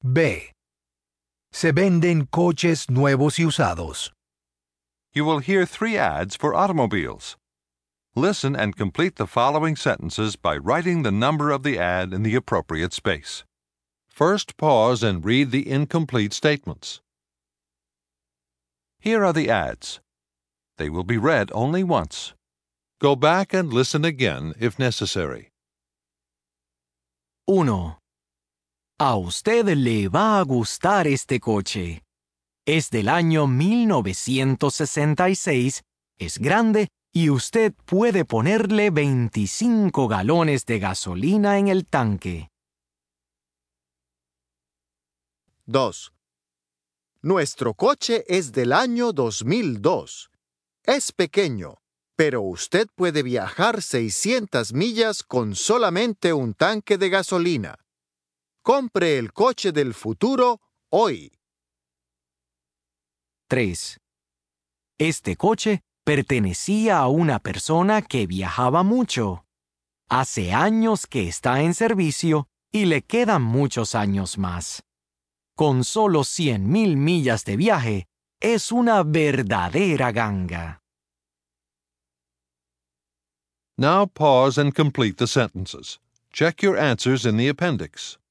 B. Se venden coches nuevos y usados. You will hear 3 ads for automobiles. Listen and complete the following sentences by writing the number of the ad in the appropriate space. First, pause and read the incomplete statements. Here are the ads. They will be read only once. Go back and listen again if necessary. 1. A usted le va a gustar este coche. Es del año 1966, es grande y usted puede ponerle 25 galones de gasolina en el tanque. 2. Nuestro coche es del año 2002. Es pequeño, pero usted puede viajar 600 millas con solamente un tanque de gasolina. Compre el coche del futuro hoy. 3. Este coche pertenecía a una persona que viajaba mucho. Hace años que está en servicio y le quedan muchos años más. Con solo 100,000 millas de viaje, es una verdadera ganga. Now pause and complete the sentences. Check your answers in the appendix.